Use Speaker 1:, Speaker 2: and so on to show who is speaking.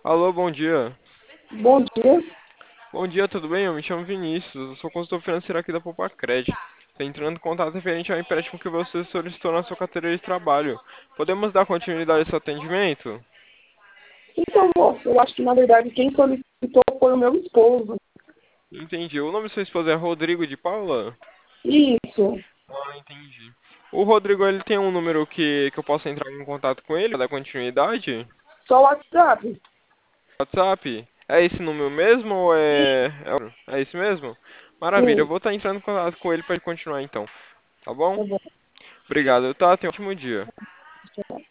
Speaker 1: Alô, bom dia.
Speaker 2: Bom dia.
Speaker 1: Bom dia, tudo bem? Eu me chamo Vinícius, eu sou consultor financeiro aqui da Popacred. Estou entrando em contato referente ao empréstimo que você solicitou na sua carteira de trabalho. Podemos dar continuidade a esse atendimento?
Speaker 2: Então, moço, eu acho que na verdade quem solicitou foi o meu esposo.
Speaker 1: Entendi. O nome da sua esposa é Rodrigo de Paula?
Speaker 2: Isso.
Speaker 1: Ah, entendi. O Rodrigo, ele tem um número que eu possa entrar em contato com ele para dar continuidade?
Speaker 2: Só o WhatsApp.
Speaker 1: WhatsApp? É esse número mesmo ou é esse mesmo? Maravilha, eu
Speaker 2: Sim.
Speaker 1: vou estar entrando em contato com ele para continuar então, tá bom?
Speaker 2: Tá bom.
Speaker 1: Obrigado, tá? Tenha um ótimo dia.